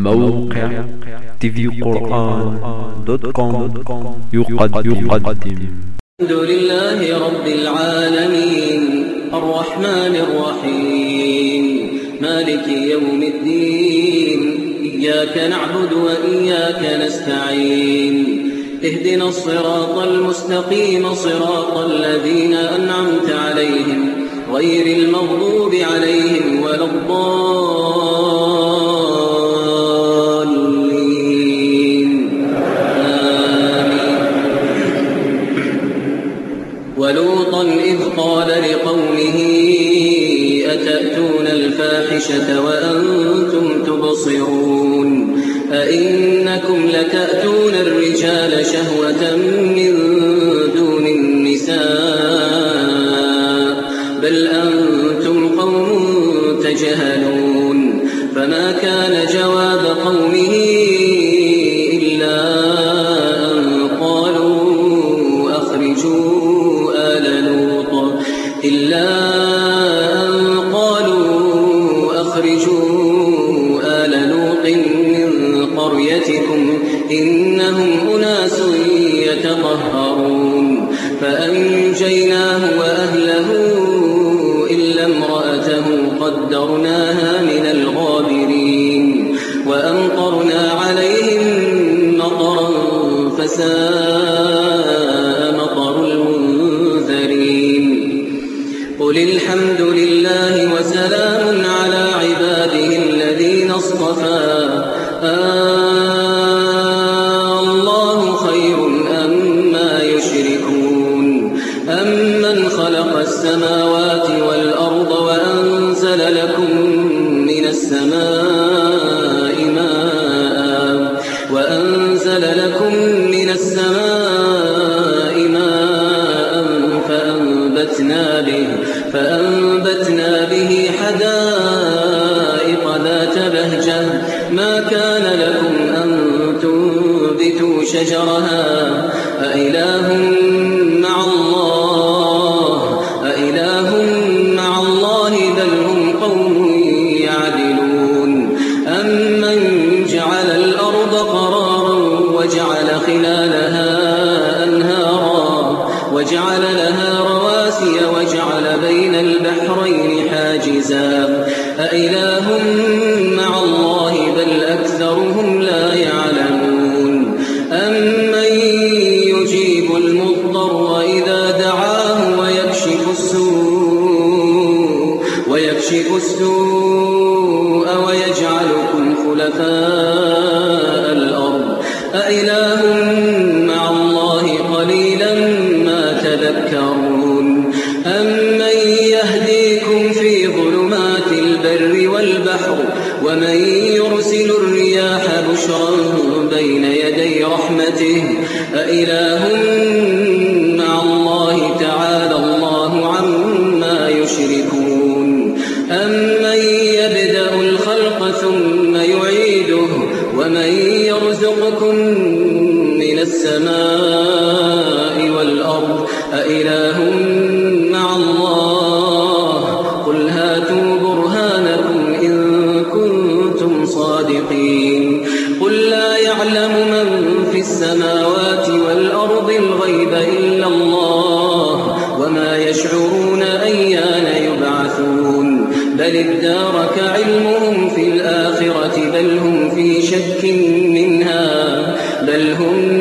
موقع tvquran.com يقدم. الحمد لله رب العالمين الرحمن الرحيم مالك يوم الدين إياك نعبد وإياك نستعين اهدنا الصراط المستقيم صراط الذين أنعمت عليهم غير المغضوب عليهم ولا الضالين آمين. ولوطا إذ قال لقومه أتأتون الفاحشة وأنتم تبصرون أئنكم لتأتون الرجال شهوة من دون النساء بل أنتم قوم تجهلون. فما كان جواب قومه إلا أن قالوا أخرجوا آل لوط من قريتكم إنهم أناس يتطهرون. فأنجيناه وأهله إلا امرأته قدرناها من الغابرين وأمطرنا عليهم مطرا فساء مطر المنذرين. قل الحمد لله وسلام على عباده الذين اصطفى الله خير أما يشركون. أمن خلق السماوات والأرض وأنزل لكم من السماء ماء فأنبتنا به حدائق ذات بهجة ما كان لكم أن تنبتوا شجرها أإله مع الله بل هم قوم يعدلون. أمن جعل الأرض قرارا وجعل خلالها أنهارا وجعل لها رواسي وجعل بين البحرين حاجزا أإله مع الله بل أكثرهم لا يعلمون. أمن يجيب المضطر إذا دعاه ويكشف السوء ويجعلكم خلفاء الأرض أإله مع الله قليلا ما تذكرون. أمن يهديكم في ظلمات البر والبحر ومن يرسل الرياح بشرا بين يدي رحمته أإله مع الله تعالى الله عما يشركون. أمن يبدأ الخلق ثم يعيده ومن يرزقكم من السماء والأرض أإله مع الله قل هاتوا برهانكم إن كنتم صادقين. قل لا يعلم من في السماوات والأرض الغيب إلا الله وما يشعرون أيان يبعثون. بل ادارك علمهم في الآخرة بل هم في شك منها بل هم